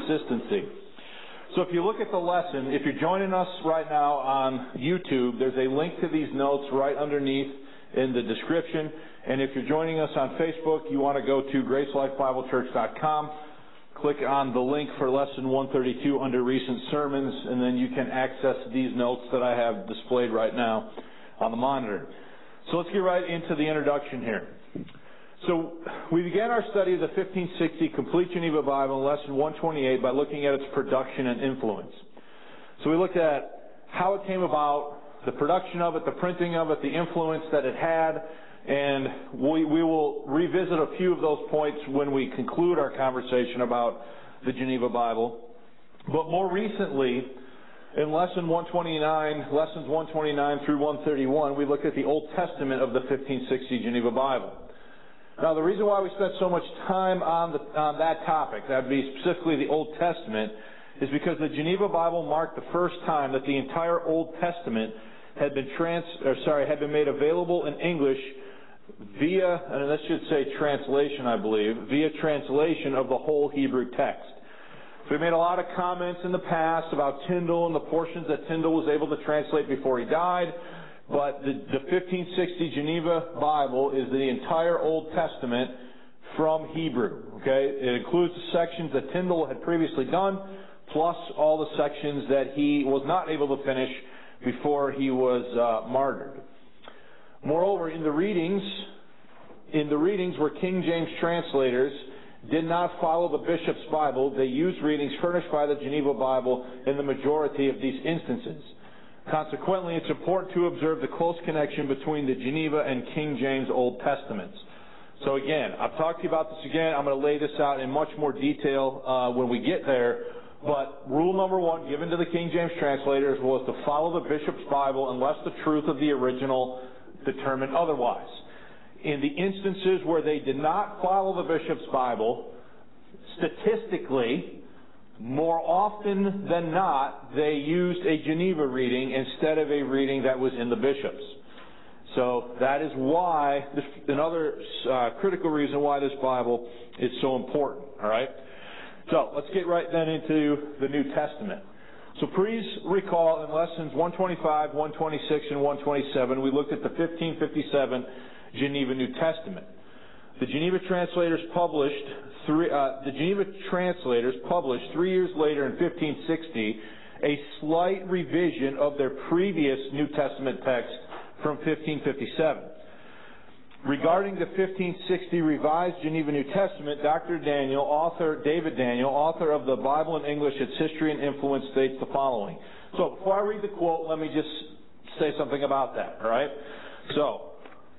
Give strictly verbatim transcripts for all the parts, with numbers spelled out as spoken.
consistency. So if you look at the lesson, if you're joining us right now on YouTube, there's a link to these notes right underneath in the description. And if you're joining us on Facebook, you want to go to grace life bible church dot com, click on the link for lesson one thirty-two under recent sermons, and then you can access these notes that I have displayed right now on the monitor. So let's get right into the introduction here. So we began our study of the fifteen sixty Complete Geneva Bible in lesson one twenty-eight by looking at its production and influence. So we looked at how it came about, the production of it, the printing of it, the influence that it had, and we, we will revisit a few of those points when we conclude our conversation about the Geneva Bible. But more recently, in lesson one twenty-nine, lessons one twenty-nine through one thirty-one, we looked at the Old Testament of the fifteen sixty Geneva Bible. Now, the reason why we spent so much time on, the, on that topic, that would be specifically the Old Testament, is because the Geneva Bible marked the first time that the entire Old Testament had been trans, or sorry, had been made available in English via, and this should say translation, I believe, via translation of the whole Hebrew text. So we made a lot of comments in the past about Tyndale and the portions that Tyndale was able to translate before he died. But the, the fifteen sixty Geneva Bible is the entire Old Testament from Hebrew. Okay, it includes the sections that Tyndale had previously done, plus all the sections that he was not able to finish before he was uh, martyred. Moreover, in the readings, in the readings where King James translators did not follow the bishop's Bible, they used readings furnished by the Geneva Bible in the majority of these instances. Consequently, it's important to observe the close connection between the Geneva and King James Old Testaments. So again, I've talked to you about this again. I'm going to lay this out in much more detail uh, when we get there. But rule number one given to the King James translators was to follow the bishop's Bible unless the truth of the original determined otherwise. In the instances where they did not follow the bishop's Bible, statistically, more often than not, they used a Geneva reading instead of a reading that was in the bishop's. So that is why, this, another uh, critical reason why this Bible is so important. All right. So let's get right then into the New Testament. So please recall in lessons one twenty-five, one twenty-six, and one twenty-seven, we looked at the fifteen fifty-seven Geneva New Testament. The Geneva translators published three. Uh, the Geneva translators published three years later in fifteen sixty a slight revision of their previous New Testament text from fifteen fifty-seven. Regarding the fifteen sixty revised Geneva New Testament, Doctor Daniel, author David Daniel, author of the Bible in English: Its History and Influence, states the following. So before I read the quote, let me just say something about that. All right. So.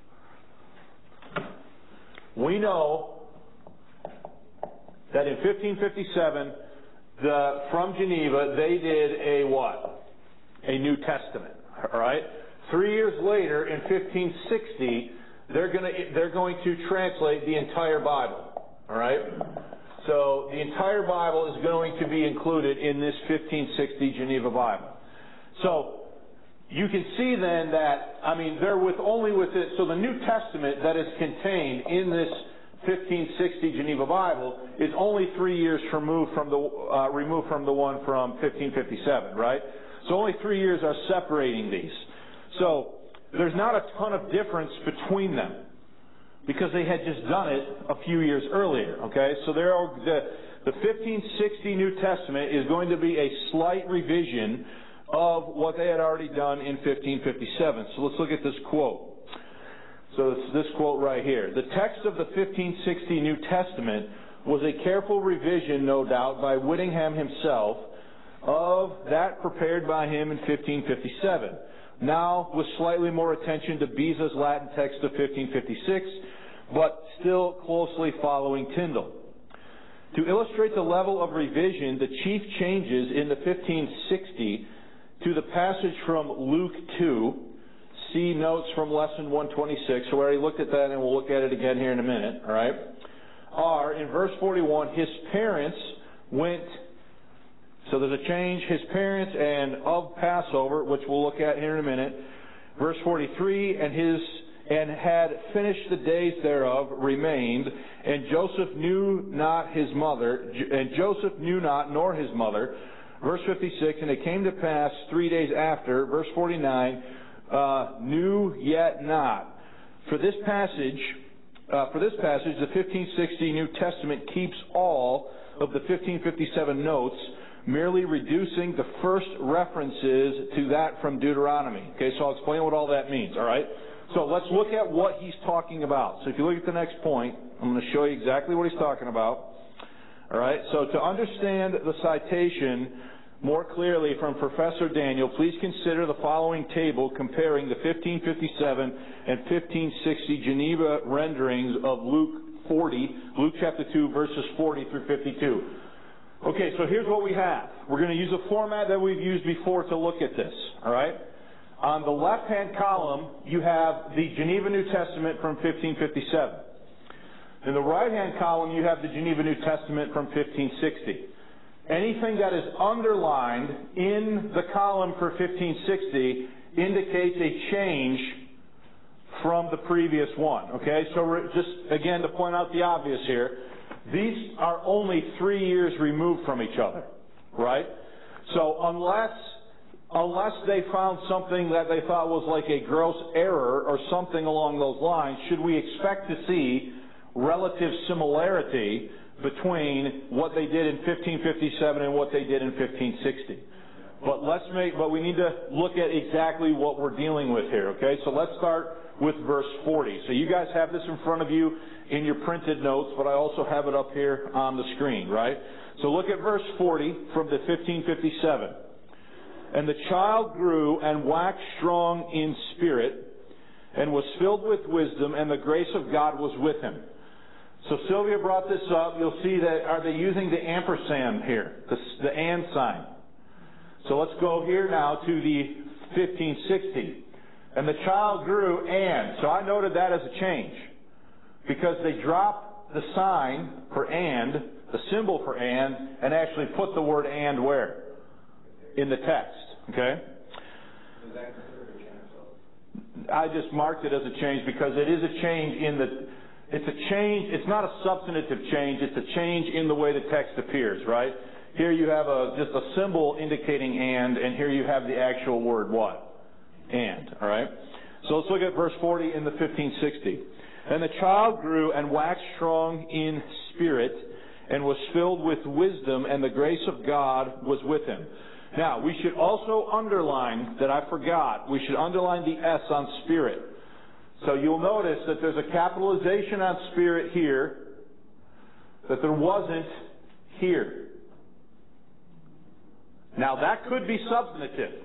We know that in fifteen fifty-seven, the, from Geneva, they did a what? A New Testament. All right? Three years later, in fifteen sixty, they're going to they're going to translate the entire Bible. All right? So the entire Bible is going to be included in this fifteen sixty Geneva Bible. So you can see then that, I mean, they're with only with it. So the New Testament that is contained in this fifteen sixty Geneva Bible is only three years removed from the uh, removed from the one from fifteen fifty-seven, right? So only three years are separating these. So there's not a ton of difference between them because they had just done it a few years earlier. Okay, so there are the the fifteen sixty New Testament is going to be a slight revision of what they had already done in fifteen fifty-seven. So let's look at this quote. So it's this quote right here. The text of the fifteen sixty New Testament was a careful revision, no doubt, by Whittingham himself of that prepared by him in fifteen fifty-seven. Now with slightly more attention to Beza's Latin text of fifteen fifty-six, but still closely following Tyndale. To illustrate the level of revision, the chief changes in the fifteen sixty to the passage from Luke two, see notes from lesson one twenty-six, so we already looked at that and we'll look at it again here in a minute, all right, are, in verse forty-one, his parents went, so there's a change, his parents and of Passover, which we'll look at here in a minute, verse forty-three, and his and had finished the days thereof, remained, and Joseph knew not his mother, and Joseph knew not nor his mother. Verse fifty-six, and it came to pass three days after, verse forty-nine, uh, knew yet not. For this passage, uh, for this passage, the fifteen sixty New Testament keeps all of the fifteen fifty-seven notes, merely reducing the first references to that from Deuteronomy. Okay, so I'll explain what all that means, all right? So let's look at what he's talking about. So if you look at the next point, I'm going to show you exactly what he's talking about. All right, so to understand the citation more clearly from Professor Daniel, please consider the following table comparing the fifteen fifty-seven and fifteen sixty Geneva renderings of Luke forty, Luke chapter two, verses forty through fifty-two. Okay, so here's what we have. We're going to use a format that we've used before to look at this, all right? On the left-hand column, you have the Geneva New Testament from fifteen fifty-seven. In the right-hand column, you have the Geneva New Testament from fifteen sixty. Anything that is underlined in the column for fifteen sixty indicates a change from the previous one. Okay, so just again to point out the obvious here, these are only three years removed from each other, right? So unless unless they found something that they thought was like a gross error or something along those lines, should we expect to see relative similarity between what they did in fifteen fifty-seven and what they did in fifteen sixty? But let's make, but we need to look at exactly what we're dealing with here, okay? So let's start with verse forty. So you guys have this in front of you in your printed notes, but I also have it up here on the screen, right? So look at verse forty from the fifteen fifty-seven. And the child grew and waxed strong in spirit, and was filled with wisdom, and the grace of God was with him. So Sylvia brought this up. You'll see that, are they using the ampersand here, the, the and sign? So let's go here now to the fifteen sixty. And the child grew and. So I noted that as a change, because they dropped the sign for and, the symbol for and, and actually put the word and where? In the text. Okay? I just marked it as a change because it is a change in the, it's a change, it's not a substantive change, it's a change in the way the text appears, right? Here you have a, just a symbol indicating and, and here you have the actual word what? And, alright? So let's look at verse forty in the fifteen sixty. And the child grew and waxed strong in spirit, and was filled with wisdom, and the grace of God was with him. Now, we should also underline, that I forgot, we should underline the S on spirit. So you'll notice that there's a capitalization on spirit here that there wasn't here. Now, that could be substantive,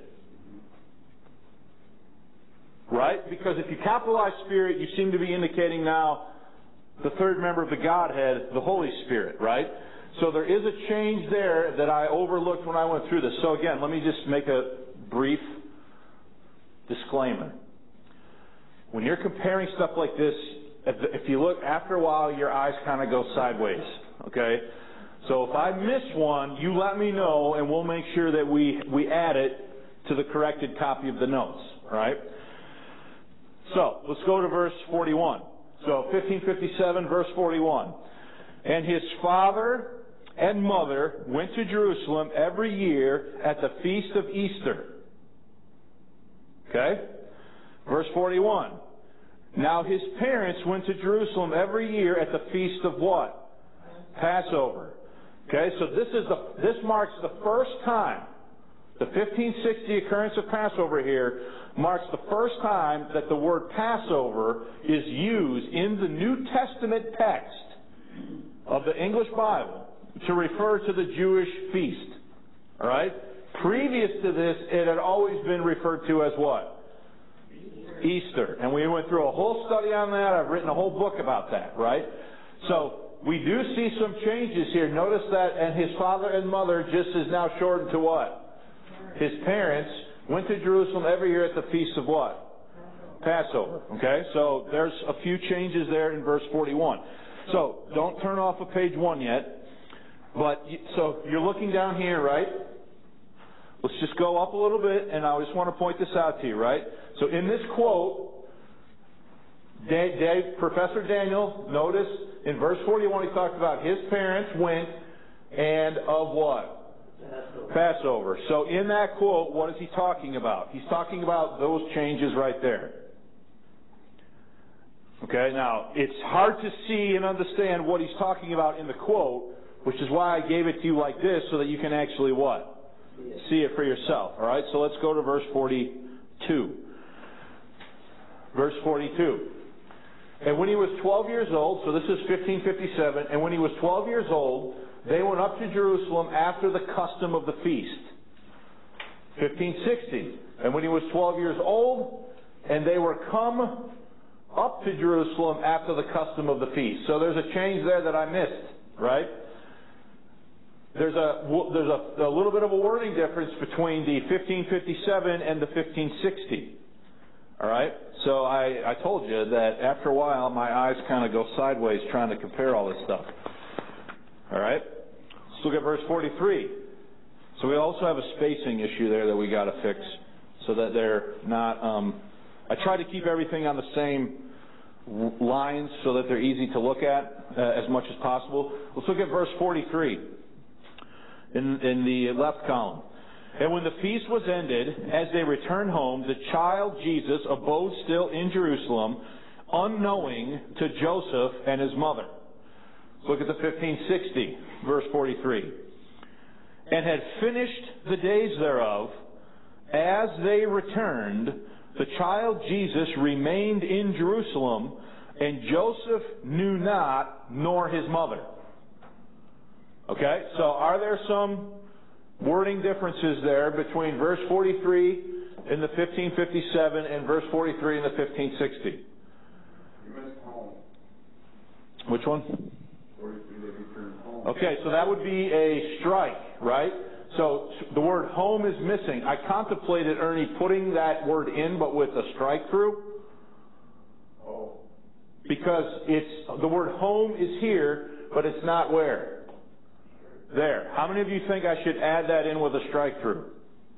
right? Because if you capitalize spirit, you seem to be indicating now the third member of the Godhead, the Holy Spirit, right? So there is a change there that I overlooked when I went through this. So again, let me just make a brief disclaimer. When you're comparing stuff like this, if you look, after a while, your eyes kind of go sideways, okay? So if I miss one, you let me know, and we'll make sure that we, we add it to the corrected copy of the notes, all right? So let's go to verse forty-one. So fifteen fifty-seven, verse forty-one. And his father and mother went to Jerusalem every year at the feast of Easter. Okay? Verse forty-one. Now his parents went to Jerusalem every year at the feast of what? Passover. Okay, so this is the this marks the first time, the fifteen sixty occurrence of Passover here marks the first time that the word Passover is used in the New Testament text of the English Bible to refer to the Jewish feast. All right? Previous to this, it had always been referred to as what? Easter. Easter. And we went through a whole study on that. I've written a whole book about that, right? So we do see some changes here. Notice that, and his father and mother just is now shortened to what? His parents went to Jerusalem every year at the feast of what? Passover. Okay? So there's a few changes there in verse forty-one. So don't turn off of page one yet. But, so you're looking down here, right? Let's just go up a little bit, and I just want to point this out to you, right? So in this quote, Da- Da- Professor Daniel, notice in verse forty-one he talks about his parents went and of what? Passover. Passover. So in that quote, what is he talking about? He's talking about those changes right there. Okay, now, it's hard to see and understand what he's talking about in the quote, which is why I gave it to you like this, so that you can actually what? See it for yourself. All right, so let's go to verse forty-two. Verse forty-two. And when he was twelve years old, so this is fifteen fifty-seven, and when he was twelve years old, they went up to Jerusalem after the custom of the feast. fifteen sixty. And when he was twelve years old, and they were come up to Jerusalem after the custom of the feast. So there's a change there that I missed, right? There's a there's a, a little bit of a wording difference between the fifteen fifty-seven and the fifteen sixty. All right? So I, I told you that after a while my eyes kind of go sideways trying to compare all this stuff. All right? Let's look at verse forty-three. So we also have a spacing issue there that we got to fix so that they're not... Um, I try to keep everything on the same lines so that they're easy to look at uh, as much as possible. Let's look at verse forty-three in, in the left column. And when the feast was ended, as they returned home, the child Jesus abode still in Jerusalem, unknowing to Joseph and his mother. Let's look at the fifteen sixty, verse forty-three. And had finished the days thereof, as they returned, the child Jesus remained in Jerusalem, and Joseph knew not, nor his mother. Okay, so are there some wording differences there between verse forty-three in the fifteen fifty-seven and verse forty-three in the fifteen sixty? Which one? Okay, so that would be a strike, right? So the word home is missing. I contemplated, Ernie, putting that word in, but with a strike through. Oh. Because it's the word home is here, but it's not where? There. How many of you think I should add that in with a strike through?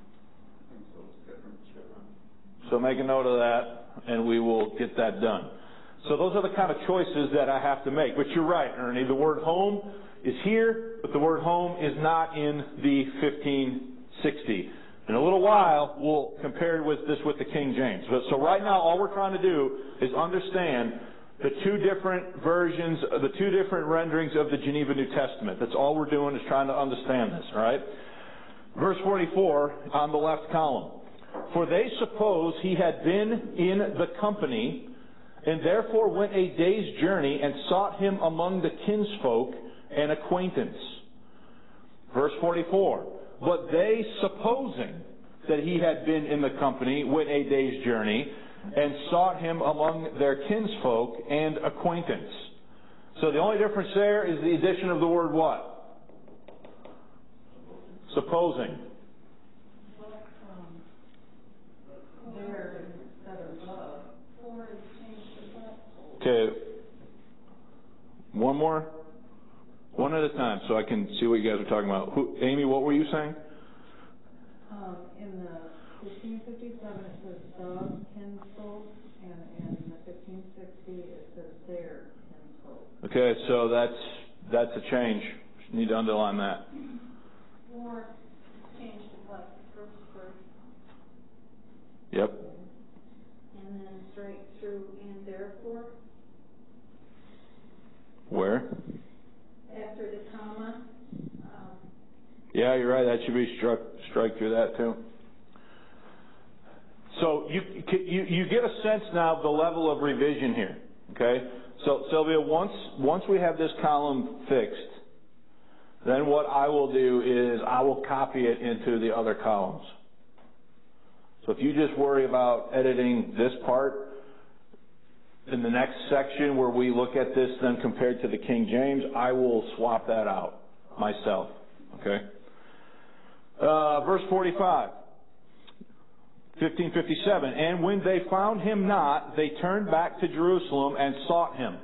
So make a note of that, and we will get that done. So those are the kind of choices that I have to make. But you're right, Ernie. The word home is here, but the word home is not in the fifteen sixty. In a little while, we'll compare with this with the King James. But, so right now, all we're trying to do is understand the two different versions, the two different renderings of the Geneva New Testament. That's all we're doing is trying to understand this, all right? Verse forty-four on the left column. For they suppose he had been in the company, and therefore went a day's journey and sought him among the kinsfolk and acquaintance. Verse forty-four. But they, supposing that he had been in the company, went a day's journey and sought him among their kinsfolk and acquaintance. So the only difference there is the addition of the word what? Supposing. Okay. One more? One at a time so I can see what you guys are talking about. Who, Amy, what were you saying? Um, in the fifteen fifty-seven it says the kinsfolk, and in the fifteen sixty it says their kinsfolk. Okay, so that's that's a change. You need to underline that. Or change to like the first word. Yep. And then straight through and therefore. Where? After the comma. Um, yeah, you're right. That should be struck strike through that too. So you you you get a sense now of the level of revision here. Okay. So Sylvia, once once we have this column fixed, then what I will do is I will copy it into the other columns. So if you just worry about editing this part, in the next section where we look at this then compared to the King James, I will swap that out myself. Okay? Uh, verse forty-five. fifteen fifty-seven. And when they found him not, they turned back to Jerusalem and sought him.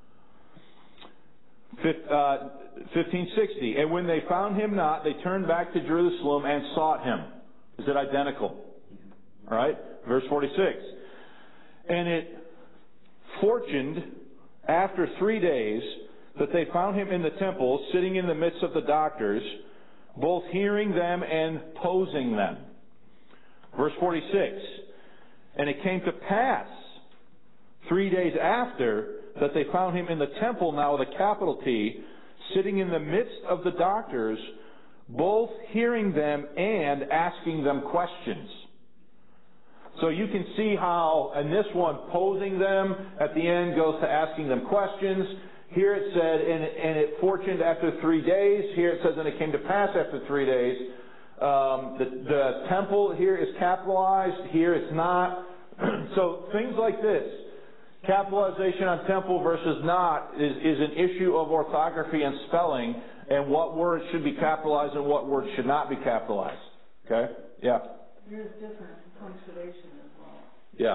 fifteen sixty. And when they found him not, they turned back to Jerusalem and sought him. Is it identical? All right? Verse forty-six. And it fortuned after three days that they found him in the temple, sitting in the midst of the doctors, both hearing them and posing them. Verse forty-six, and it came to pass three days after that they found him in the temple, now with a capital T, sitting in the midst of the doctors, both hearing them and asking them questions. So you can see how, in this one, posing them at the end goes to asking them questions. Here it said, and, and it fortuned after three days. Here it says, and it came to pass after three days. Um, the, the temple here is capitalized. Here it's not. So things like this, capitalization on temple versus not, is, is an issue of orthography and spelling, and what words should be capitalized and what words should not be capitalized. Okay? Yeah. There's different punctuation as well. Yeah.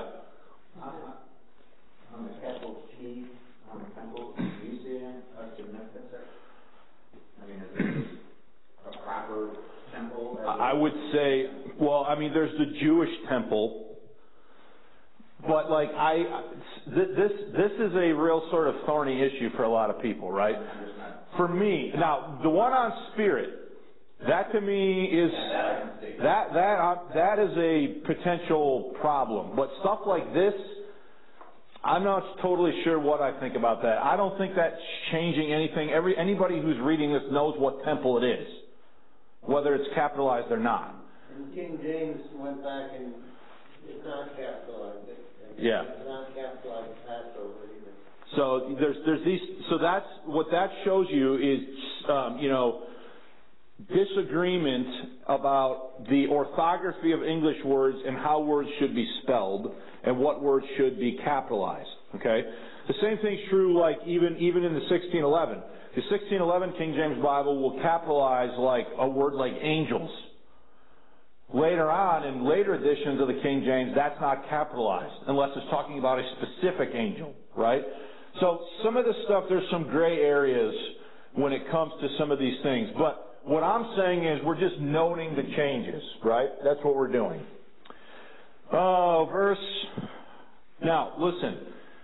Uh, on the capital T on the temple, do you see a significance there? I mean, is it a proper temple? I would say, well, I mean, there's the Jewish temple, but like I, this this is a real sort of thorny issue for a lot of people, right? For me, now the one on Spirit, that to me is that that uh, that is a potential problem. But stuff like this, I'm not totally sure what I think about that. I don't think that's changing anything. Every anybody who's reading this knows what temple it is, whether it's capitalized or not. And King James went back and it's not capitalized. Yeah. It's not capitalized Passover either. So there's there's these. So that's what that shows you is, um, you know, disagreement about the orthography of English words and how words should be spelled and what words should be capitalized. Okay. The same thing's true, like even even in the sixteen eleven. The sixteen eleven King James Bible will capitalize like a word like angels. Later on, in later editions of the King James, that's not capitalized unless it's talking about a specific angel, right? So some of this stuff, there's some gray areas when it comes to some of these things. But what I'm saying is we're just noting the changes, right? That's what we're doing. Oh, verse... Now, listen.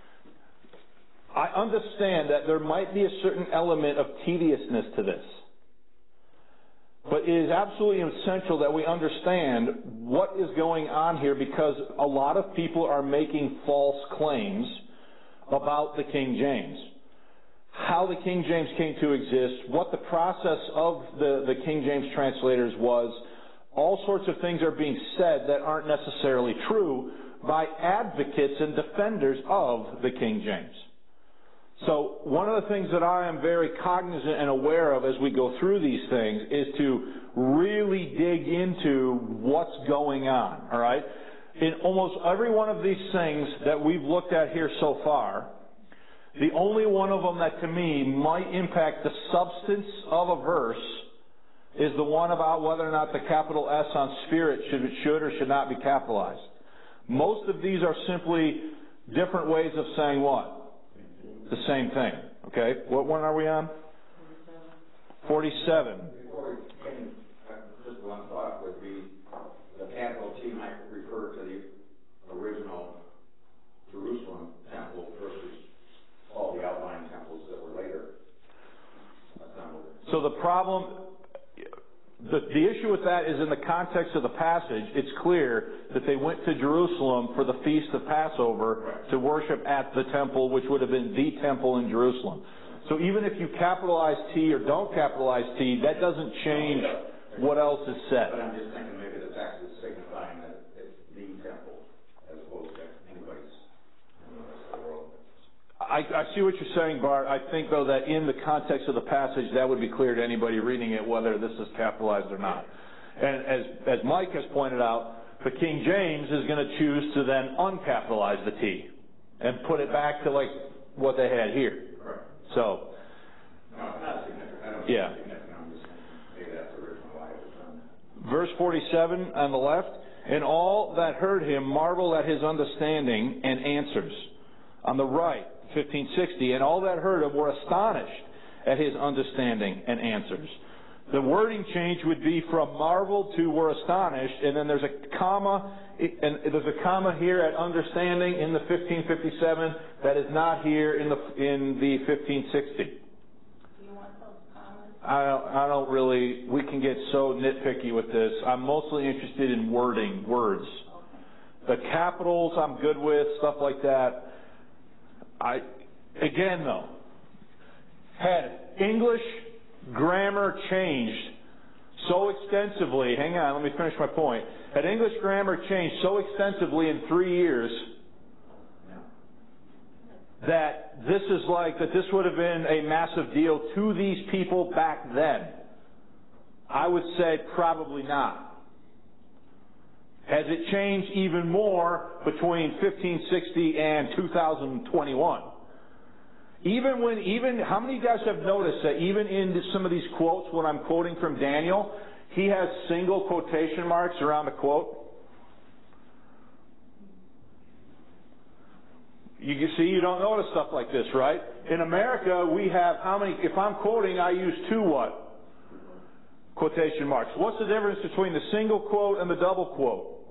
I understand that there might be a certain element of tediousness to this. But it is absolutely essential that we understand what is going on here, because a lot of people are making false claims about the King James. How the King James came to exist, what the process of the, the King James translators was. All sorts of things are being said that aren't necessarily true by advocates and defenders of the King James. So one of the things that I am very cognizant and aware of as we go through these things is to really dig into what's going on, all right? In almost every one of these things that we've looked at here so far, the only one of them that to me might impact the substance of a verse is the one about whether or not the capital S on Spirit should, should or should not be capitalized. Most of these are simply different ways of saying what? The same thing. Okay? What one are we on? forty-seven. Before we can, just one thought would be the capital T might refer to the original Jerusalem temple versus all the outlying temples that were later assembled. So the problem, the, the issue with that is in the context of the passage, it's clear that they went to Jerusalem for the Feast of Passover right. to worship at the temple, which would have been the temple in Jerusalem. So even if you capitalize T or don't capitalize T, that doesn't change what else is said. But I'm just thinking maybe the text is signifying that it's the temple as opposed to anybody's in the rest of the world. I, I see what you're saying, Bart. I think, though, that in the context of the passage, that would be clear to anybody reading it whether this is capitalized or not. And as, as Mike has pointed out, the King James is going to choose to then uncapitalize the T and put it back to like what they had here. Right. So, no, it's not significant. I don't yeah. think it's significant. I'm just saying maybe that's the original why it was done. Verse forty-seven on the left, and all that heard him marveled at his understanding and answers. On the right, fifteen sixty, and all that heard him were astonished at his understanding and answers. The wording change would be from marveled to were astonished, and then there's a comma, and there's a comma here at understanding in the fifteen fifty-seven that is not here in the in the fifteen sixty. Do you want those comments? I don't, I don't really. We can get so nitpicky with this. I'm mostly interested in wording, words. Okay. The capitals I'm good with, stuff like that. I again though, had English grammar changed so extensively, hang on, let me finish my point. Had English grammar changed so extensively in three years that this is like, that this would have been a massive deal to these people back then? I would say probably not. Has it changed even more between fifteen sixty and two thousand twenty-one? Even when, even, how many of you guys have noticed that even in some of these quotes, when I'm quoting from Daniel, he has single quotation marks around the quote? You can see, you don't notice stuff like this, right? In America, we have how many, if I'm quoting, I use two what? Quotation marks. What's the difference between the single quote and the double quote?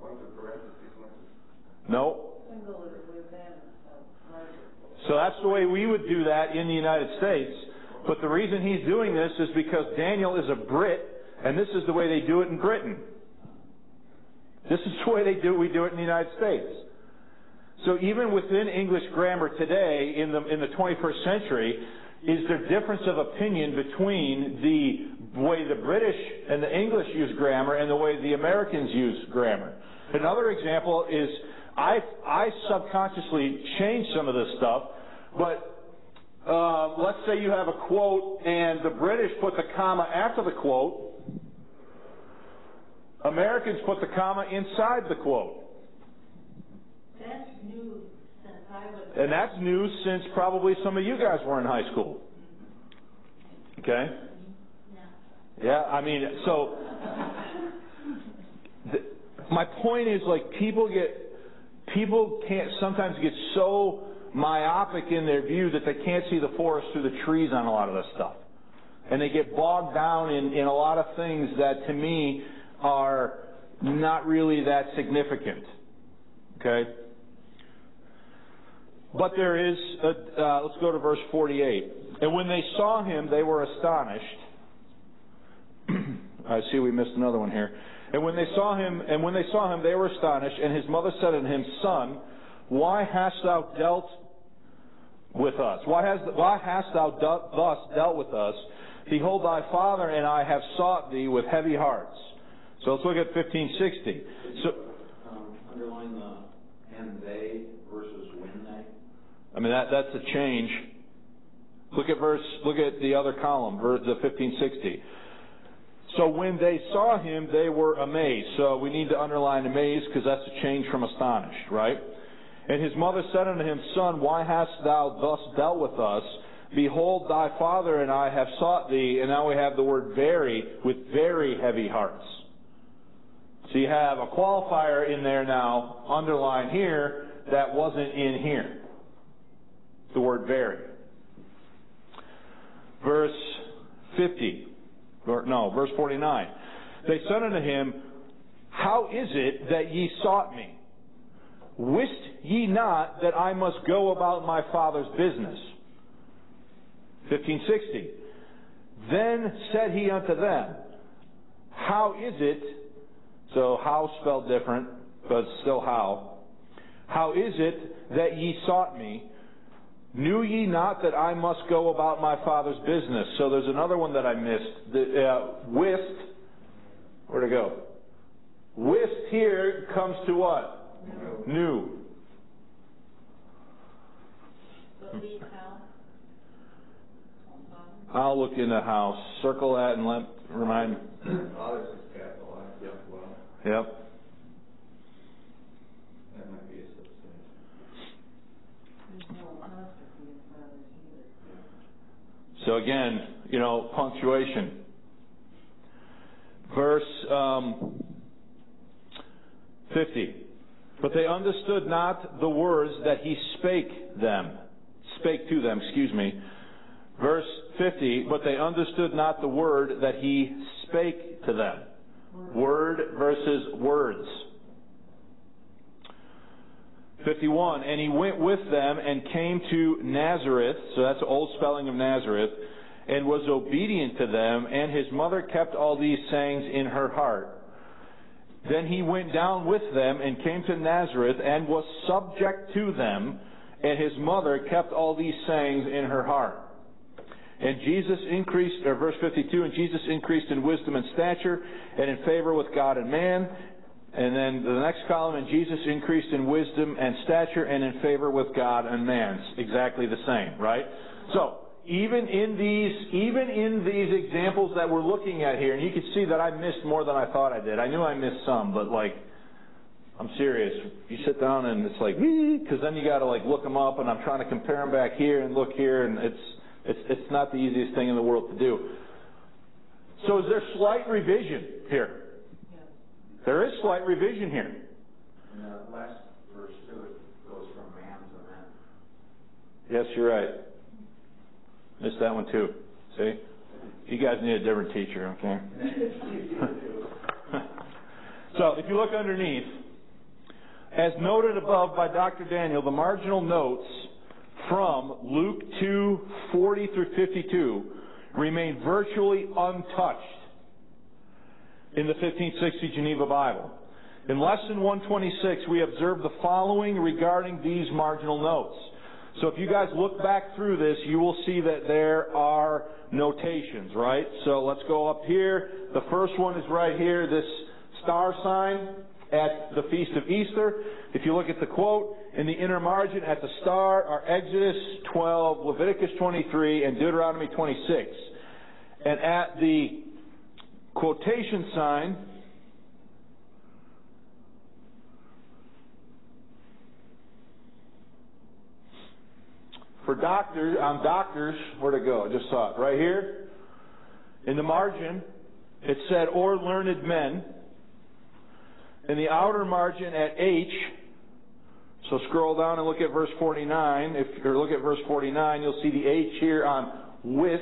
No. Single is within a larger. So that's the way we would do that in the United States. But the reason he's doing this is because Daniel is a Brit, and this is the way they do it in Britain. This is the way they do we do it in the United States. So even within English grammar today, in the in the twenty-first century, is there difference of opinion between the way the British and the English use grammar and the way the Americans use grammar? Another example is I I subconsciously change some of this stuff, but uh, let's say you have a quote and the British put the comma after the quote. Americans put the comma inside the quote. That's new since I was. And that's new since probably some of you guys were in high school. Okay? Yeah. Yeah, I mean, so the, my point is, like, people get people can't sometimes get so myopic in their view that they can't see the forest through the trees on a lot of this stuff. And they get bogged down in, in a lot of things that to me are not really that significant. Okay? But there is, a, uh, let's go to verse forty-eight. And when they saw him, they were astonished. I see we missed another one here. And when they saw him, and when they saw him, they were astonished. And his mother said unto him, Son, why hast thou dealt with us? Why, has, why hast thou do, thus dealt with us? Behold, thy father and I have sought thee with heavy hearts. So let's look at fifteen sixty. So, Um, underline the and they versus when they. I mean, that, that's a change. Look at verse, look at the other column, verse, the fifteen sixty. So when they saw him, they were amazed. So we need to underline amazed because that's a change from astonished, right? And his mother said unto him, Son, why hast thou thus dealt with us? Behold, thy father and I have sought thee. And now we have the word very, with very heavy hearts. So you have a qualifier in there now, underlined here, that wasn't in here. The word very. Verse fifty. Or, no, verse forty-nine. They said unto him, How is it that ye sought me? Wist ye not that I must go about my father's business? fifteen sixty. Then said he unto them, How is it, so how spelled different, but still how, how is it that ye sought me? Knew ye not that I must go about my father's business? So there's another one that I missed. The, uh, wist, where'd it go? Wist here comes to what? No. Knew. So leave house. I'll look in the house. Circle that and let remind me. Others is capitalized as well. Yep. That might be a substantial. There's no apostrophe in fathers either. So again, you know, punctuation. Verse um, fifty. But they understood not the words that he spake them. Spake to them, excuse me. Verse fifty, but they understood not the word that he spake to them. Word versus words. fifty-one, and he went with them and came to Nazareth, so that's the old spelling of Nazareth, and was obedient to them, and his mother kept all these sayings in her heart. Then he went down with them and came to Nazareth and was subject to them, and his mother kept all these sayings in her heart. And Jesus increased, or verse fifty-two, and Jesus increased in wisdom and stature and in favor with God and man. And then the next column, and Jesus increased in wisdom and stature and in favor with God and man. It's exactly the same, right? So, even in these, even in these examples that we're looking at here, and you can see that I missed more than I thought I did. I knew I missed some, but like, I'm serious. You sit down and it's like, because then you got to like look them up, and I'm trying to compare them back here and look here, and it's it's it's not the easiest thing in the world to do. So, is there slight revision here? There is slight revision here. In the last verse too, it goes from man to man. Yes, you're right. Missed that one too. See? You guys need a different teacher, okay? So, if you look underneath, as noted above by Doctor Daniel, the marginal notes from Luke two forty through fifty-two remain virtually untouched in the fifteen sixty Geneva Bible. In Lesson one twenty-six, we observe the following regarding these marginal notes. So if you guys look back through this, you will see that there are notations, right? So let's go up here. The first one is right here, this star sign at the Feast of Easter. If you look at the quote, in the inner margin at the star are Exodus twelve, Leviticus twenty-three, and Deuteronomy twenty-six. And at the quotation sign for doctors, on doctors, where'd it go? I just saw it. Right here. In the margin, it said, or learned men. In the outer margin at H, so scroll down and look at verse forty-nine. If or look at verse forty-nine, you'll see the H here on with.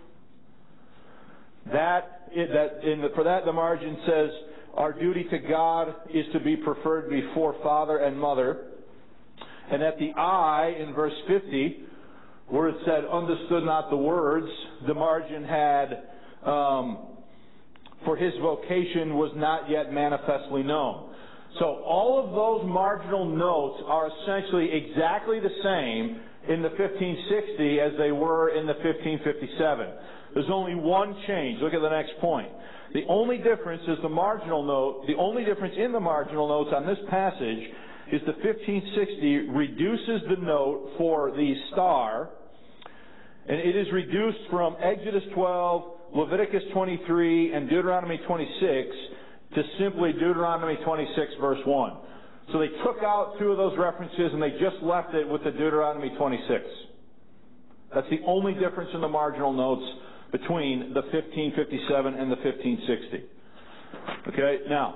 That, it, that in the, for that the margin says, our duty to God is to be preferred before father and mother. And at the I in verse fifty, where it said, understood not the words, the margin had, um, for his vocation was not yet manifestly known. So all of those marginal notes are essentially exactly the same in the fifteen sixty as they were in the fifteen fifty-seven. There's only one change. Look at the next point. The only difference is the marginal note. The only difference in the marginal notes on this passage is the fifteen sixty reduces the note for the star, and it is reduced from Exodus twelve, Leviticus twenty-three, and Deuteronomy twenty-six to simply Deuteronomy twenty-six, verse one. So they took out two of those references and they just left it with the Deuteronomy twenty-six. That's the only difference in the marginal notes between the fifteen fifty-seven and the fifteen sixty. Okay, now,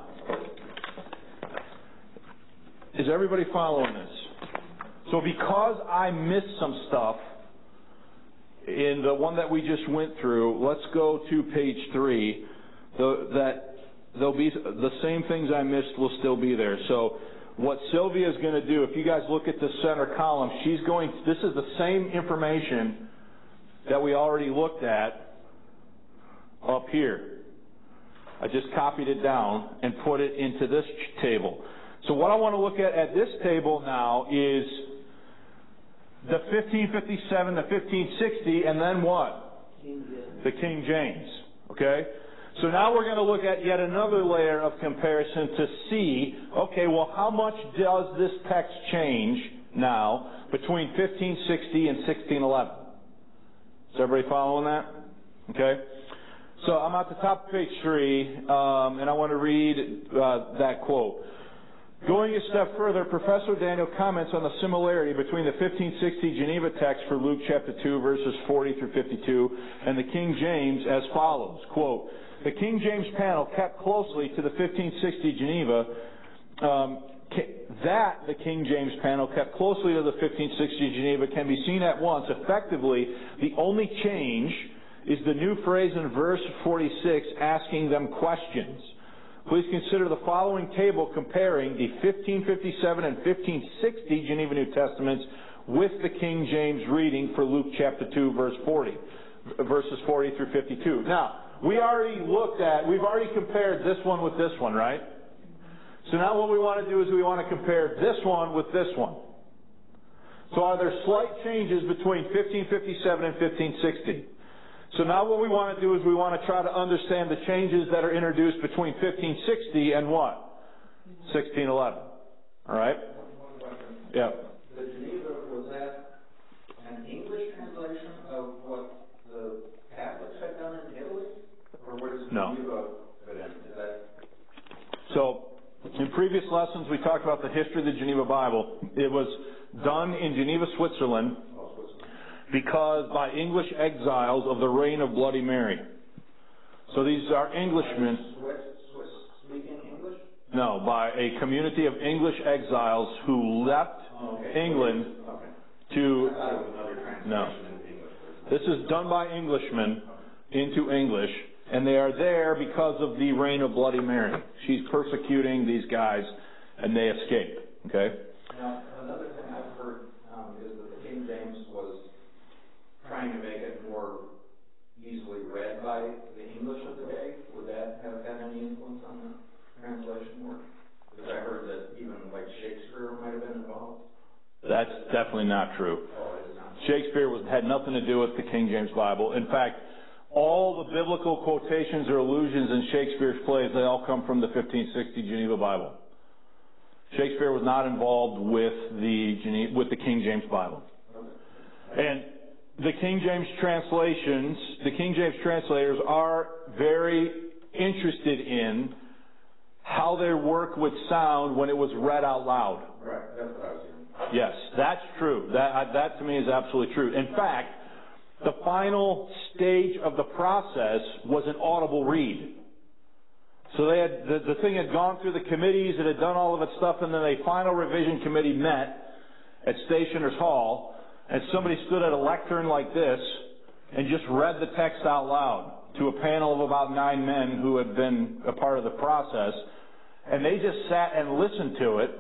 is everybody following this? So because I missed some stuff in the one that we just went through, let's go to page three. The, that there'll be the same things I missed will still be there. So what Sylvia is going to do, if you guys look at the center column, she's going, this is the same information that we already looked at up here. I just copied it down and put it into this table. So what I want to look at at this table now is the fifteen fifty-seven, the fifteen sixty, and then what? King James. The King James. Okay? So now we're going to look at yet another layer of comparison to see, okay, well, how much does this text change now between fifteen sixty and sixteen eleven? Is everybody following that? Okay? So I'm at the top of page three, um, and I want to read uh, that quote. Going a step further, Professor Daniel comments on the similarity between the fifteen sixty Geneva text for Luke chapter two, verses forty through fifty-two, and the King James as follows, quote, the King James panel kept closely to the fifteen sixty Geneva, um, that the King James panel kept closely to the fifteen sixty Geneva can be seen at once. Effectively, the only change is the new phrase in verse forty-six, asking them questions. Please consider the following table comparing the fifteen fifty-seven and fifteen sixty Geneva New Testaments with the King James reading for Luke chapter two, verse forty, verses forty through fifty-two. Now, we already looked at, we've already compared this one with this one, right? So now what we want to do is we want to compare this one with this one. So are there slight changes between fifteen fifty-seven and fifteen sixty? So now what we want to do is we want to try to understand the changes that are introduced between fifteen sixty and what? sixteen eleven. All right? One question. Yeah. The Geneva, was that an English translation of what the Catholics had done in Italy? Or where does No. Geneva fit in? Is that... So, in previous lessons we talked about the history of the Geneva Bible. It was done in Geneva, Switzerland, Oh, Switzerland. because by English exiles of the reign of Bloody Mary. So these are Englishmen. Swiss, Swiss speaking English? No, by a community of English exiles who left Oh, okay. England Okay. to... I thought it was another translation No. into English. This is done by Englishmen into English, and they are there because of the reign of Bloody Mary. She's persecuting these guys, and they escape. Okay? Now, another thing I've heard um, is that the King James was trying to make it more easily read by the English of the day. Would that have had any influence on the translation work? Because I heard that even like Shakespeare might have been involved. That's definitely not true. Oh, it is not. Shakespeare was, had nothing to do with the King James Bible. In fact, all the biblical quotations or allusions in Shakespeare's plays, they all come from the fifteen sixty Geneva Bible. Shakespeare was not involved with the Gene- with the King James Bible. And the King James translations, the King James translators are very interested in how their work would sound when it was read out loud. Right, that's what I was hearing. Yes, that's true. That, that to me is absolutely true. In fact, the final stage of the process was an audible read. So they had, the, the thing had gone through the committees, it had done all of its stuff, and then a final revision committee met at Stationers Hall, and somebody stood at a lectern like this and just read the text out loud to a panel of about nine men who had been a part of the process, and they just sat and listened to it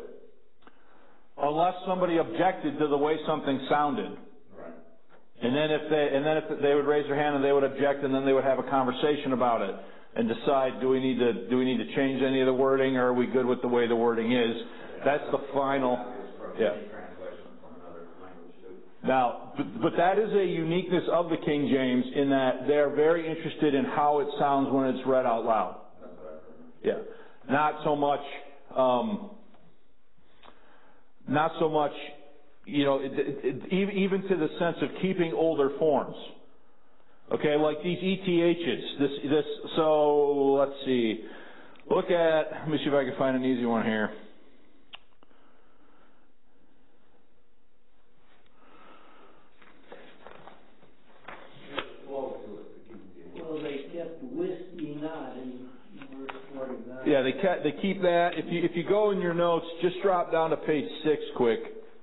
unless somebody objected to the way something sounded. Right. And then if they and then if they would raise their hand and they would object, and then they would have a conversation about it and decide, do we need to do we need to change any of the wording, or are we good with the way the wording is? That's the final. Yeah. Now, but, but that is a uniqueness of the King James in that they're very interested in how it sounds when it's read out loud. Yeah. Not so much. Um, not so much. You know, it, it, it, even to the sense of keeping older forms. Okay, like these E T H's. This, this. So let's see. Look at. Let me see if I can find an easy one here. Well, they kept whiskey not in verse forty-nine. Yeah, they kept, they keep that. If you if you go in your notes, just drop down to page six quick.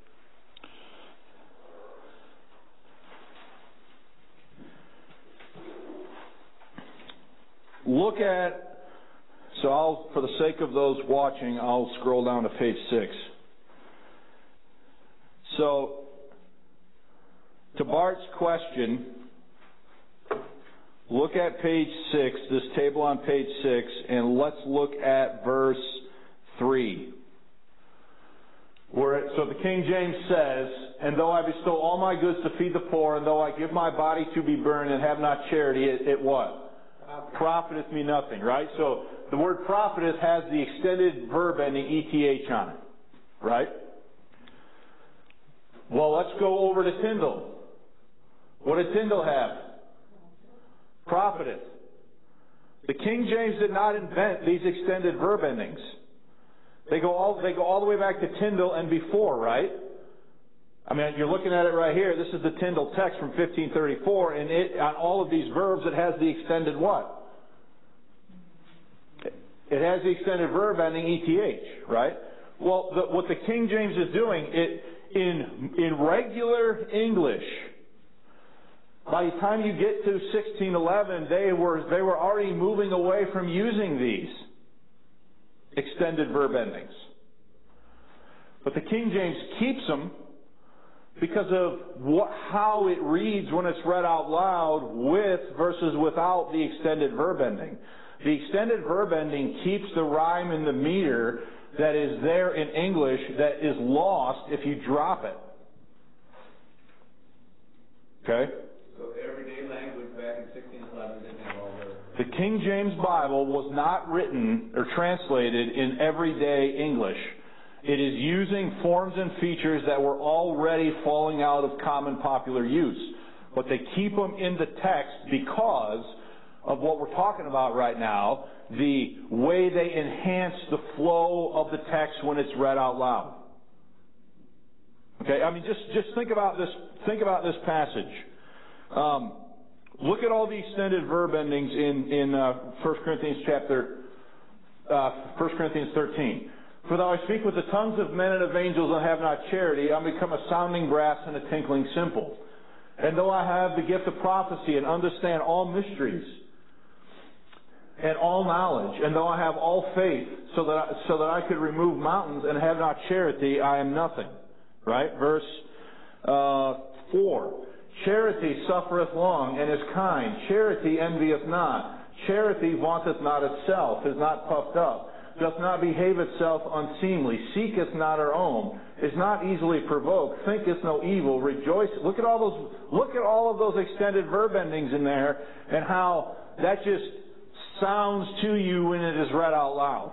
Look at, so I'll, for the sake of those watching, I'll scroll down to page six. So, to Bart's question, look at page six, this table on page six, and let's look at verse three. Where it, so the King James says, and though I bestow all my goods to feed the poor, and though I give my body to be burned and have not charity, it, it what? Profiteth me nothing, right? So the word profiteth has the extended verb ending E T H on it, right? Well, let's go over to Tyndale. What did Tyndale have? Profiteth. The King James did not invent these extended verb endings. They go all they go all the way back to Tyndale and before, right? I mean, you're looking at it right here. This is the Tyndale text from fifteen thirty-four, and it, on all of these verbs, it has the extended what? It has the extended verb ending E T H, right? Well, the, what the King James is doing, it in in regular English, By the time you get to sixteen eleven, they were, they were already moving away from using these extended verb endings. But the King James keeps them because of what, how it reads when it's read out loud with versus without the extended verb ending. The extended verb ending keeps the rhyme and the meter that is there in English that is lost if you drop it. Okay? So everyday language back in sixteen eleven didn't have all the... The King James Bible was not written or translated in everyday English. It is using forms and features that were already falling out of common popular use. But they keep them in the text because of what we're talking about right now, the way they enhance the flow of the text when it's read out loud. Okay, I mean, just, just think about this, think about this passage. Um, look at all the extended verb endings in, in uh, First Corinthians chapter, uh, First Corinthians thirteen. For though I speak with the tongues of men and of angels and have not charity, I become a sounding brass and a tinkling cymbal. And though I have the gift of prophecy and understand all mysteries and all knowledge, and though I have all faith so that I, so that I could remove mountains and have not charity, I am nothing. Right? Verse uh, four. Charity suffereth long and is kind. Charity envieth not. Charity vaunteth not itself, is not puffed up, doth not behave itself unseemly, seeketh not her own, is not easily provoked, thinketh no evil, rejoice. Look at all those. Look at all of those extended verb endings in there, and how that just sounds to you when it is read out loud.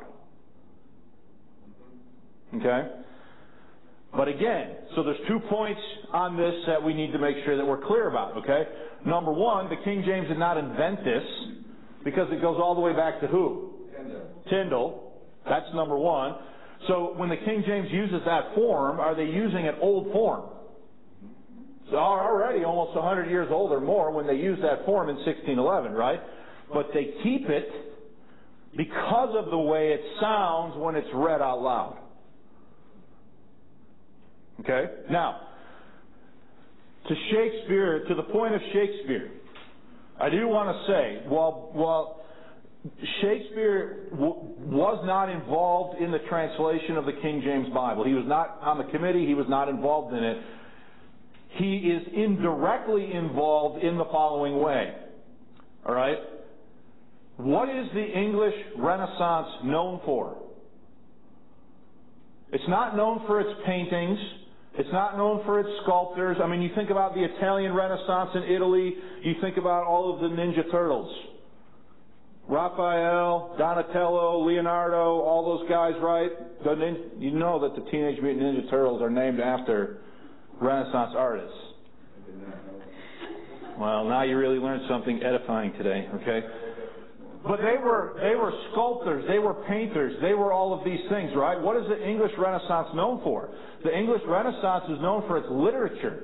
Okay. But again, so there's two points on this that we need to make sure that we're clear about, okay? Number one, the King James did not invent this because it goes all the way back to who? Tyndale. Tyndale. That's number one. So when the King James uses that form, are they using an old form? So already almost one hundred years old or more when they use that form in sixteen eleven, right? But they keep it because of the way it sounds when it's read out loud. Okay? Now, to Shakespeare, to the point of Shakespeare, I do want to say, while, while Shakespeare w- was not involved in the translation of the King James Bible, he was not on the committee, he was not involved in it, he is indirectly involved in the following way. All right? What is the English Renaissance known for? It's not known for its paintings. It's not known for its sculptors. I mean, you think about the Italian Renaissance in Italy, you think about all of the Ninja Turtles. Raphael, Donatello, Leonardo, all those guys, right? The nin- you know that the Teenage Mutant Ninja Turtles are named after Renaissance artists. Well, now you really learned something edifying today, okay? But they were they were sculptors, they were painters, they were all of these things, right? What is the English Renaissance known for? The English Renaissance is known for its literature.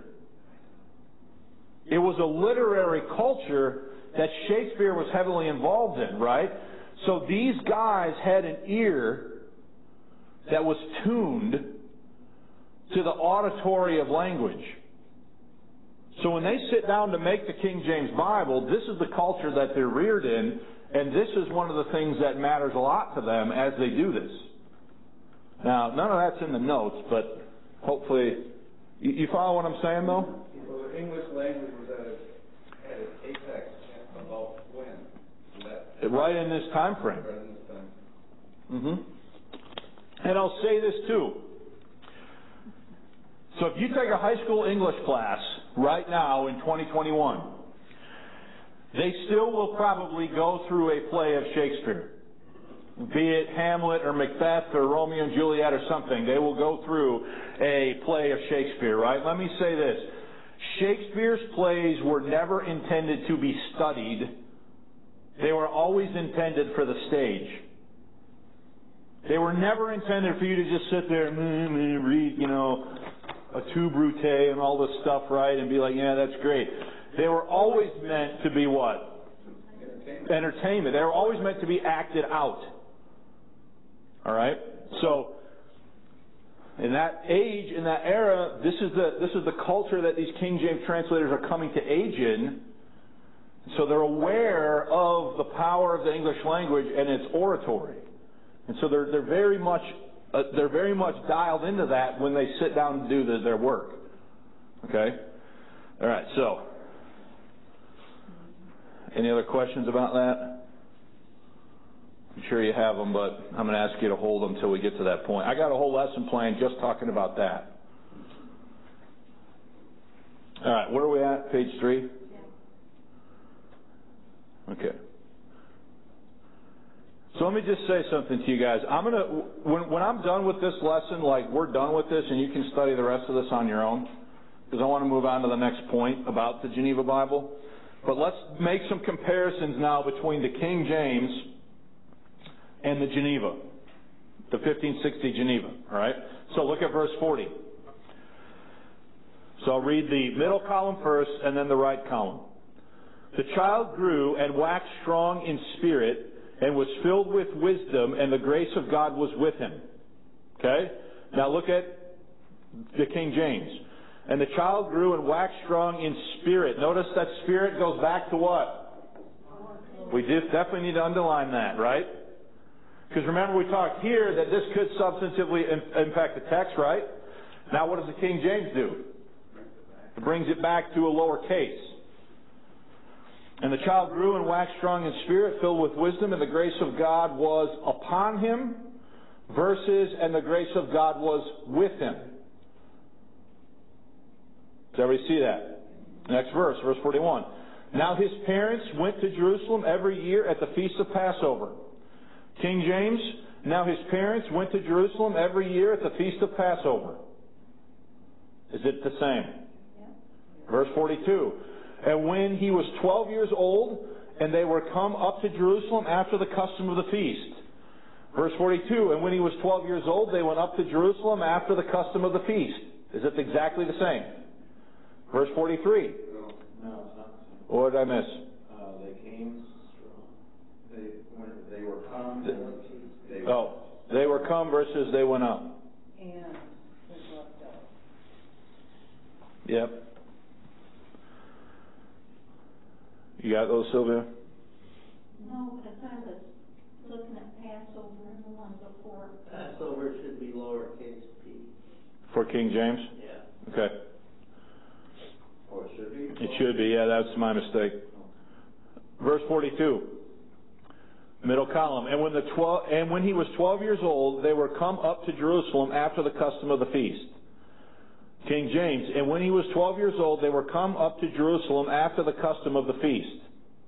It was a literary culture that Shakespeare was heavily involved in, right? So these guys had an ear that was tuned to the auditory of language. So when they sit down to make the King James Bible, this is the culture that they're reared in. And this is one of the things that matters a lot to them as they do this. Now, none of that's in the notes, but hopefully, you, you follow what I'm saying, though? So the English language was at its, at its apex about when? That right in this time frame. right in this time. Mm-hmm. And I'll say this too. So if you take a high school English class right now in twenty twenty-one, they still will probably go through a play of Shakespeare. Be it Hamlet or Macbeth or Romeo and Juliet or something. They will go through a play of Shakespeare, right? Let me say this. Shakespeare's plays were never intended to be studied. They were always intended for the stage. They were never intended for you to just sit there and read, you know, a Tu Brute and all this stuff, right? And be like, yeah, that's great. They were always meant to be what? Entertainment. Entertainment. They were always meant to be acted out. All right? So, In that age, in that era, this is the this is the culture that these King James translators are coming to age in. So they're aware of the power of the English language and its oratory, and so they're they're very much uh, they're very much dialed into that when they sit down to do the, their work. Okay, all right. So, any other questions about that? I'm sure you have them, but I'm going to ask you to hold them until we get to that point. I got a whole lesson plan just talking about that. All right, where are we at? Page three? Okay. So let me just say something to you guys. I'm going to, when, when I'm done with this lesson, like we're done with this, and you can study the rest of this on your own, because I want to move on to the next point about the Geneva Bible. But let's make some comparisons now between the King James and the Geneva, the fifteen sixty Geneva, all right? So look at verse forty. So I'll read the middle column first and then the right column. The child grew and waxed strong in spirit and was filled with wisdom, and the grace of God was with him. Okay? Now look at the King James. And the child grew and waxed strong in spirit. Notice that spirit goes back to what? We just definitely need to underline that, right? Because remember we talked here that this could substantively impact the text, right? Now what does the King James do? It brings it back to a lower case. And the child grew and waxed strong in spirit, filled with wisdom, and the grace of God was upon him, versus, and the grace of God was with him. Does everybody see that? Next verse, verse forty-one. Now his parents went to Jerusalem every year at the feast of Passover. King James, now his parents went to Jerusalem every year at the feast of Passover. Is it the same? Yeah. Verse forty-two. And when he was twelve years old, and they were come up to Jerusalem after the custom of the feast. Verse forty-two. And when he was twelve years old, they went up to Jerusalem after the custom of the feast. Is it exactly the same? Verse forty-three. No, no, it's not the same. What did I miss? Uh, they came strong. They, when they were come, they, they Oh, they were come versus they went up. And was left out. Yep. You got those, Sylvia? No, because I was looking at Passover and the one before. Passover should be lowercase p. For King James? Yeah. Okay. Oh, it should be? It should be, yeah, that's my mistake. Verse forty-two. Middle column. And when the twelve and when he was twelve years old, they were come up to Jerusalem after the custom of the feast. King James. And when he was twelve years old, they were come up to Jerusalem after the custom of the feast.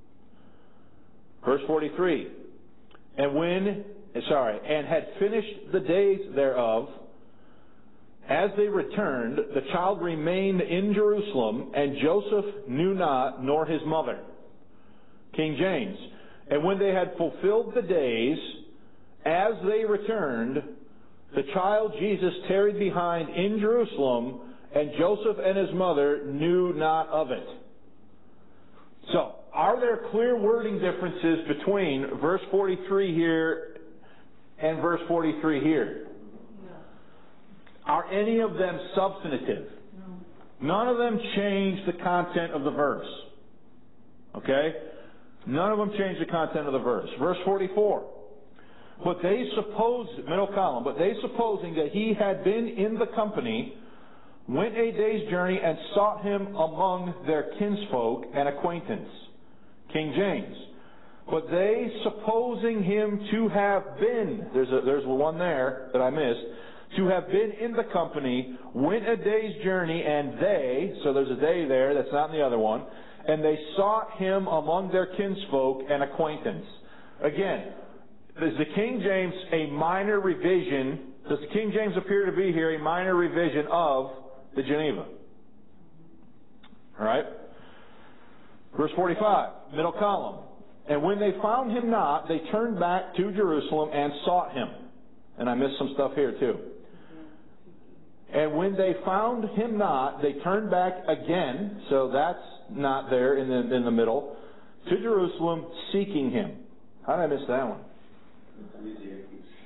Verse forty-three. And when, sorry, and had finished the days thereof, as they returned, the child remained in Jerusalem, and Joseph knew not, nor his mother. King James. And when they had fulfilled the days, as they returned, the child Jesus tarried behind in Jerusalem, and Joseph and his mother knew not of it. So, are there clear wording differences between verse forty-three here and verse forty-three here? Are any of them substantive? No. None of them change the content of the verse. Okay? None of them change the content of the verse. Verse forty-four. But they suppose, middle column, but they supposing that he had been in the company, went a day's journey and sought him among their kinsfolk and acquaintance. King James. But they supposing him to have been, there's a, there's one there that I missed, to have been in the company, went a day's journey, and they, so there's a day there, that's not in the other one, and they sought him among their kinsfolk and acquaintance. Again, is the King James a minor revision? Does the King James appear to be here a minor revision of the Geneva? All right? Verse forty-five, middle column. And when they found him not, they turned back to Jerusalem and sought him. And I missed some stuff here too. And when they found him not, they turned back again, so that's not there in the, in the middle, to Jerusalem, seeking him. How did I miss that one?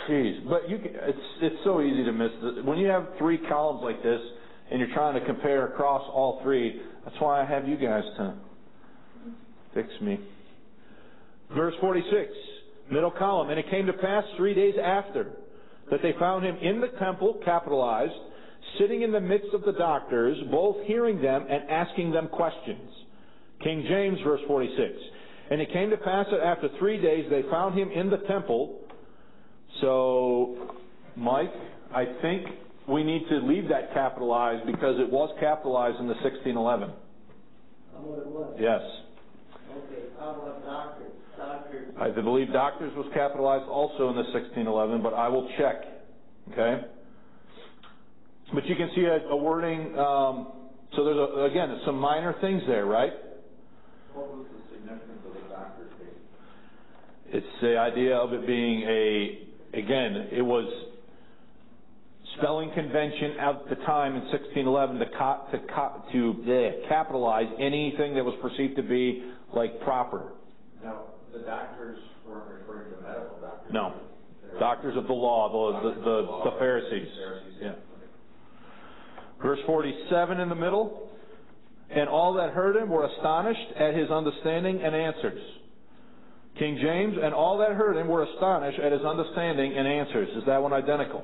Jeez, but you can, it's it's so easy to miss. The, when you have three columns like this and you're trying to compare across all three, that's why I have you guys to fix me. Verse forty-six, middle column. And it came to pass three days after that they found him in the temple, capitalized, sitting in the midst of the doctors, both hearing them and asking them questions. King James, verse forty-six. And it came to pass that after three days they found him in the temple. So, Mike, I think we need to leave that capitalized because it was capitalized in the sixteen eleven. Oh, it was? Yes. Okay, how about doctors? Doctors. I believe doctors was capitalized also in the sixteen eleven, but I will check. Okay? But you can see a, a wording, um, so there's, a, again, some minor things there, right? What was the significance of the doctor's date? It's the idea of it being a, again, it was spelling convention at the time in sixteen eleven to co- to co- to bleh, capitalize anything that was perceived to be like proper. Now, the doctors weren't referring to medical doctors. No, doctors of the law, the the, the, the Pharisees. Pharisees. Yeah. Verse forty-seven in the middle. And all that heard him were astonished at his understanding and answers. King James, and all that heard him were astonished at his understanding and answers. Is that one identical?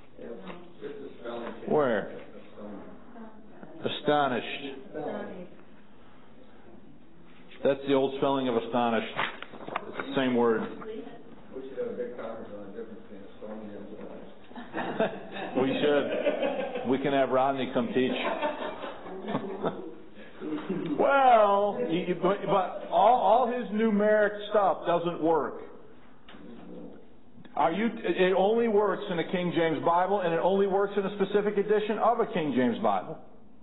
Where? Astonished. That's the old spelling of astonished. It's the same word. We should have a big conference on the difference between Estonian and Spanish. We should. We can have Rodney come teach. Well, you, but, but all, all his numeric stuff doesn't work. Are you? It only works in a King James Bible, and it only works in a specific edition of a King James Bible.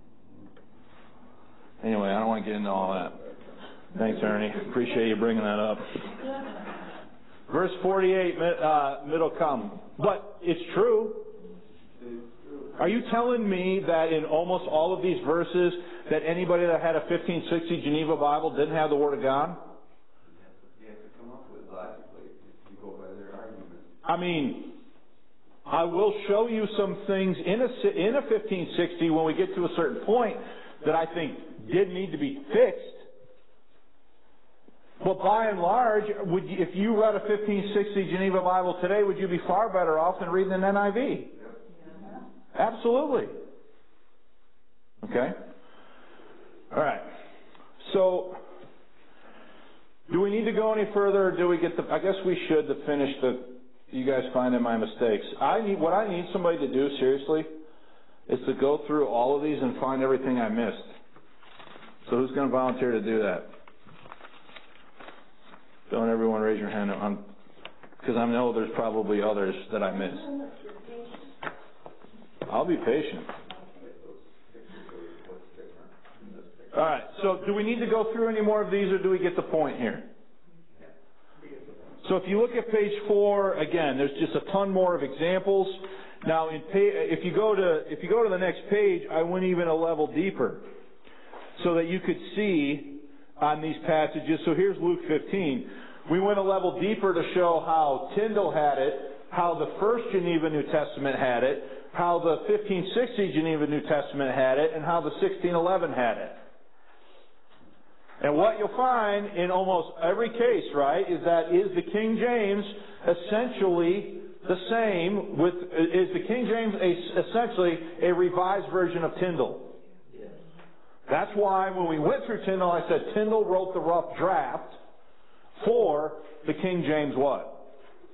Anyway, I don't want to get into all that. Thanks, Ernie. Appreciate you bringing that up. Verse forty-eight, uh, middle column. But it's true. Are you telling me that in almost all of these verses that anybody that had a fifteen sixty Geneva Bible didn't have the Word of God? You have to come up with logically if you go by their argument. I mean, I will show you some things in a in a fifteen sixty when we get to a certain point that I think did need to be fixed. But by and large, would you, if you read a fifteen sixty Geneva Bible today, would you be far better off than reading an N I V? Absolutely. Okay? All right. So, do we need to go any further, or do we get the... I guess we should to finish the... You guys finding my mistakes. I need What I need somebody to do, seriously, is to go through all of these and find everything I missed. So who's going to volunteer to do that? Don't everyone raise your hand, because I know there's probably others that I missed. I'll be patient. All right, so do we need to go through any more of these, or do we get the point here? So if you look at page four, again, there's just a ton more of examples. Now, in pay, if you go to if you go to the next page, I went even a level deeper, so that you could see on these passages. So here's Luke fifteen. We went a level deeper to show how Tyndale had it, how the First Geneva New Testament had it, how the fifteen sixty Geneva New Testament had it, and how the sixteen eleven had it. And what you'll find in almost every case, right, is that is the King James essentially the same with, is the King James a, essentially a revised version of Tyndale? That's why when we went through Tyndale, I said Tyndale wrote the rough draft for the King James what?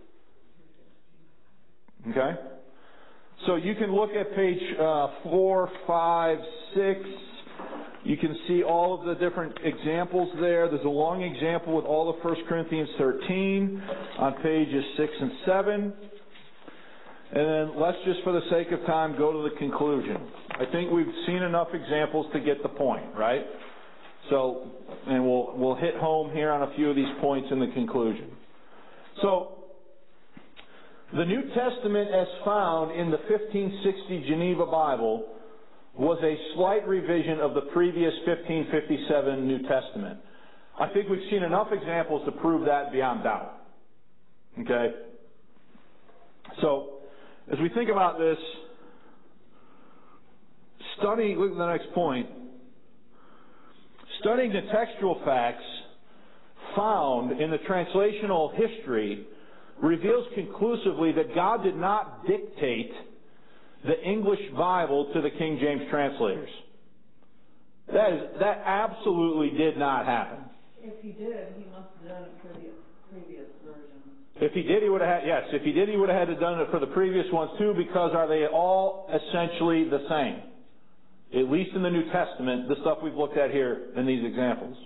Okay? So you can look at page uh, four, five, six. You can see all of the different examples there. There's a long example with all of First Corinthians thirteen on pages six and seven. And then let's just, for the sake of time, go to the conclusion. I think we've seen enough examples to get the point, right? So, and we'll we'll hit home here on a few of these points in the conclusion. So, the New Testament as found in the fifteen sixty Geneva Bible was a slight revision of the previous fifteen fifty-seven New Testament. I think we've seen enough examples to prove that beyond doubt. Okay? So So, as we think about this, study, look at the next point, studying the textual facts found in the translational history reveals conclusively that God did not dictate the English Bible to the King James translators. That is, that absolutely did not happen. If he did, he must have done it for the previous version. If he did, he would have had, yes, if he did, he would have had to done it for the previous ones too, because are they all essentially the same? At least in the New Testament, the stuff we've looked at here in these examples.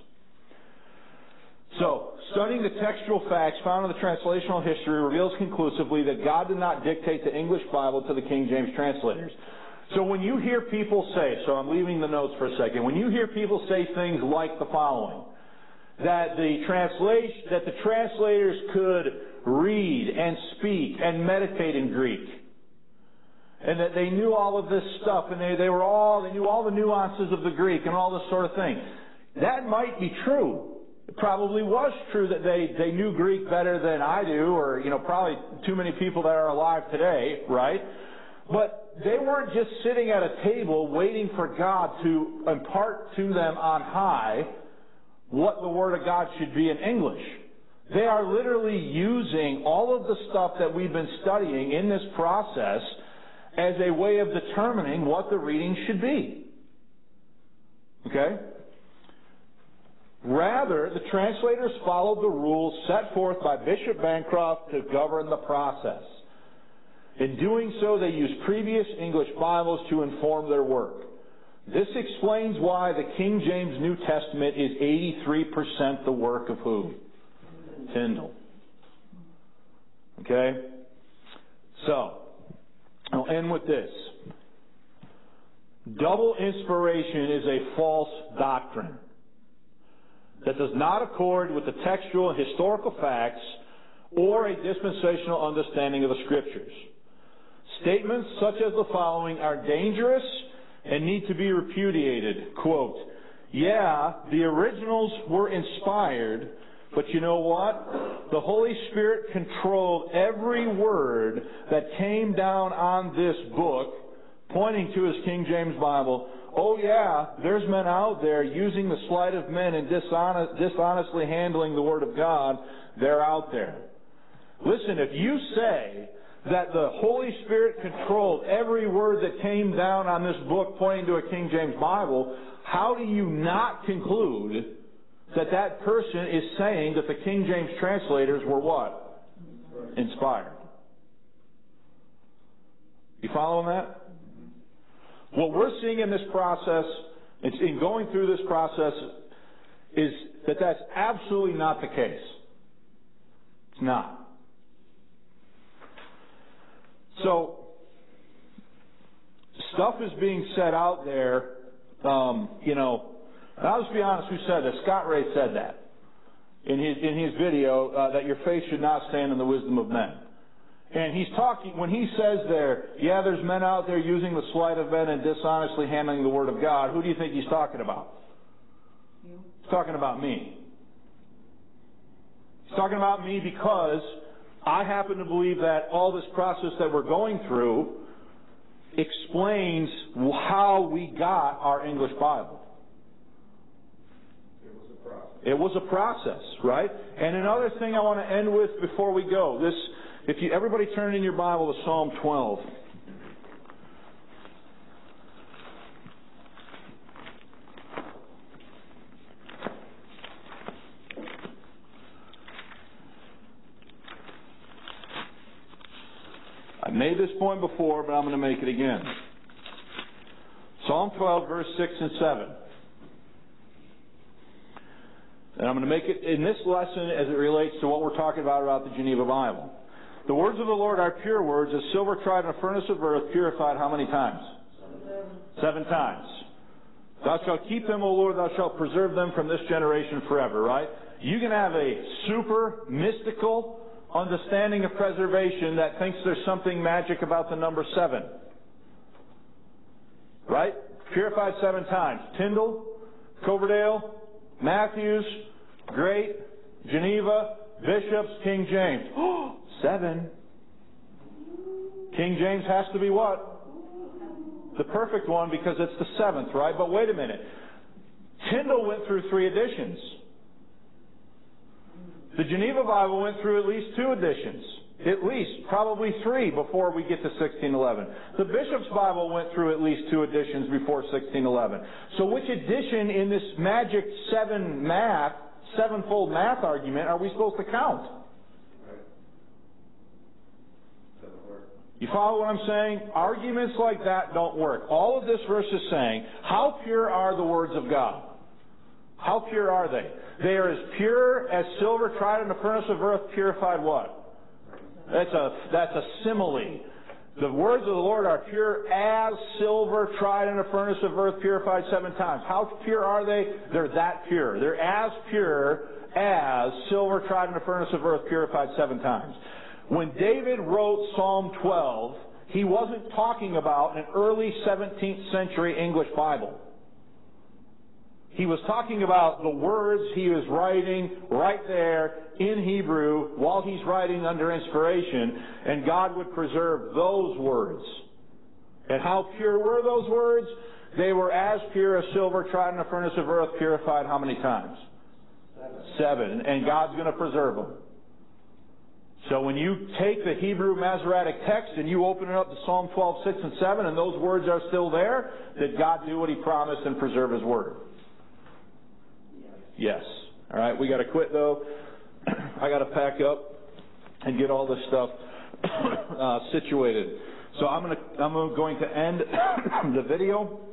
So, studying the textual facts found in the translational history reveals conclusively that God did not dictate the English Bible to the King James translators. So when you hear people say, so I'm leaving the notes for a second, when you hear people say things like the following, that the translation, that the translators could read and speak and meditate in Greek, and that they knew all of this stuff, and they, they were all, they knew all the nuances of the Greek and all this sort of thing. That might be true. It probably was true that they, they knew Greek better than I do, or, you know, probably too many people that are alive today, right? But they weren't just sitting at a table waiting for God to impart to them on high what the Word of God should be in English. They are literally using all of the stuff that we've been studying in this process as a way of determining what the reading should be. Okay? Rather, the translators followed the rules set forth by Bishop Bancroft to govern the process. In doing so, they used previous English Bibles to inform their work. This explains why the King James New Testament is eighty-three percent the work of who? Tyndale. Okay? So, I'll end with this. Double inspiration is a false doctrine that does not accord with the textual and historical facts or a dispensational understanding of the Scriptures. Statements such as the following are dangerous and need to be repudiated. Quote, yeah, the originals were inspired, but you know what? The Holy Spirit controlled every word that came down on this book, pointing to his King James Bible. Oh yeah, there's men out there using the sleight of men and dishonest, dishonestly handling the Word of God. They're out there. Listen, if you say that the Holy Spirit controlled every word that came down on this book pointing to a King James Bible, how do you not conclude that that person is saying that the King James translators were what? Inspired. You following that? What we're seeing in this process, in going through this process, is that that's absolutely not the case. It's not. So, stuff is being said out there, um, you know, and I'll just be honest, who said that? Scott Ray said that in his, in his video, uh, that your faith should not stand in the wisdom of men. And he's talking, when he says there, yeah, there's men out there using the sleight of men and dishonestly handling the Word of God, who do you think he's talking about? You? He's talking about me. He's talking about me because I happen to believe that all this process that we're going through explains how we got our English Bible. It was a process. It was a process, right? And another thing I want to end with before we go, this, if you, everybody turn in your Bible to Psalm twelve. I made this point before, but I'm going to make it again. Psalm twelve, verse six and seven. And I'm going to make it in this lesson as it relates to what we're talking about about the Geneva Bible. The words of the Lord are pure words, as silver tried in a furnace of earth, purified how many times? Seven. Seven times. Thou shalt keep them, O Lord, thou shalt preserve them from this generation forever, right? You can have a super mystical understanding of preservation that thinks there's something magic about the number seven. Right? Purified seven times. Tyndale, Coverdale, Matthews, Great, Geneva, Bishops, King James. Oh, seven. King James has to be what? The perfect one, because it's the seventh, right? But wait a minute. Tyndale went through three editions. The Geneva Bible went through at least two editions. At least, probably three before we get to sixteen eleven. The Bishop's Bible went through at least two editions before sixteen eleven. So which edition in this magic seven math, sevenfold math argument are we supposed to count? You follow what I'm saying? Arguments like that don't work. All of this verse is saying, how pure are the words of God? How pure are they? They are as pure as silver tried in the furnace of earth, purified what? That's a, that's a simile. The words of the Lord are pure as silver tried in a furnace of earth, purified seven times. How pure are they? They're that pure. They're as pure as silver tried in a furnace of earth, purified seven times. When David wrote Psalm twelve, he wasn't talking about an early seventeenth century English Bible. He was talking about the words he was writing right there in Hebrew while he's writing under inspiration, and God would preserve those words. And how pure were those words? They were as pure as silver tried in a furnace of earth, purified how many times? Seven. Seven. And God's going to preserve them. So when you take the Hebrew Masoretic text and you open it up to Psalm twelve, six and seven, and those words are still there, did God do what He promised and preserve His word? Yes. All right, we got to quit though. I got to pack up and get all this stuff uh, situated. So I'm going to I'm going to end the video.